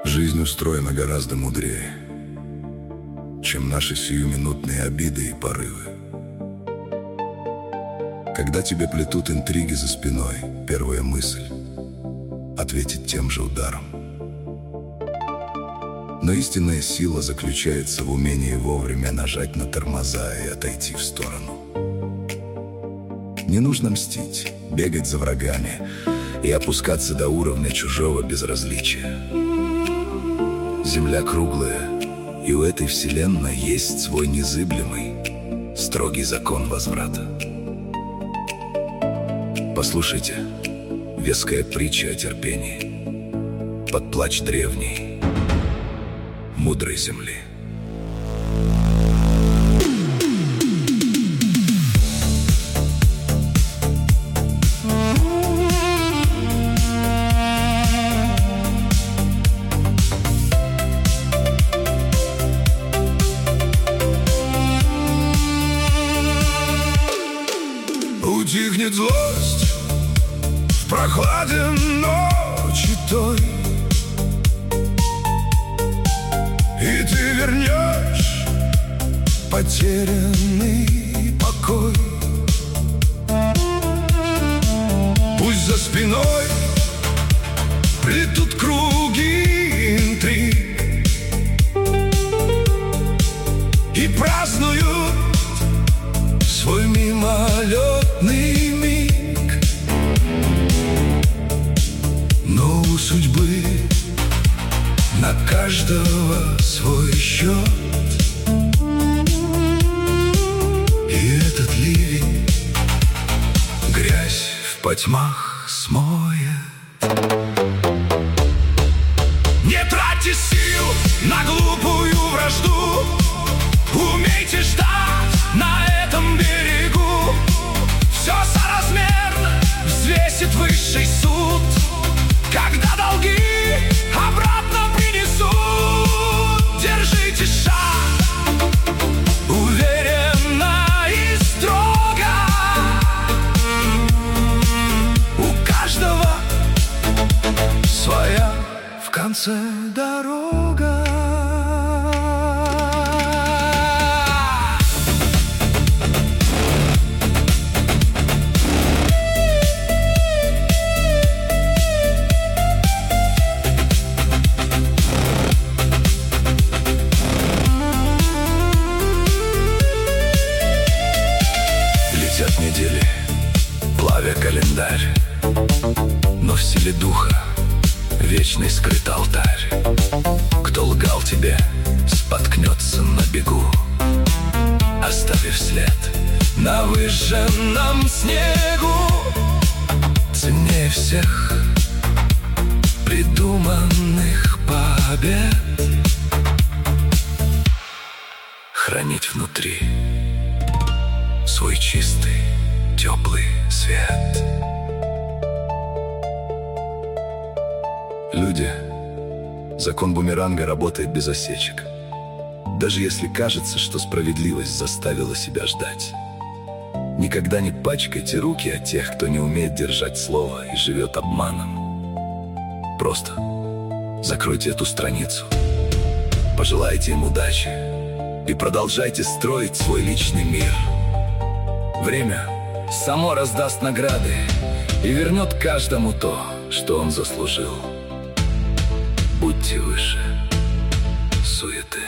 Жизнь устроена гораздо мудрее, чем наши сиюминутные обиды и порывы. Когда тебе плетут интриги за спиной, первая мысль — ответить тем же ударом. Но истинная сила заключается в умении вовремя нажать на тормоза и отойти в сторону. Не нужно мстить, бегать за врагами и опускаться до уровня чужого безразличия. Земля круглая, и у этой вселенной есть свой незыблемый, строгий закон возврата. Послушайте, веская притча о терпении, под плач древней, мудрой земли. Утихнет злость в прохладе ночи той, и ты вернешь потерянный покой. Пусть за спиной плетут круги интриг и празднуют свой мимолетный миг, но у судьбы на каждого свой счет, и этот ливень грязь в потьмах смоет. Не тратьте сил на глупую вражду, умейте ждать на этом берегу. Все соразмерно взвесит высший суд, когда долги обратно принесут. Держите шаг уверенно и строго, у каждого своя в конце дорога. Недели, плавя календарь, но в силе духа вечный скрыт алтарь. Кто лгал тебе, споткнется на бегу, оставив след на выжженном снегу. Ценнее всех придуманных побед хранить внутри свой чистый, теплый свет. Люди, закон бумеранга работает без осечек. Даже если кажется, что справедливость заставила себя ждать. Никогда не пачкайте руки от тех, кто не умеет держать слово и живет обманом. Просто закройте эту страницу, пожелайте им удачи и продолжайте строить свой личный мир. Время само раздаст награды и вернет каждому то, что он заслужил. Будьте выше суеты.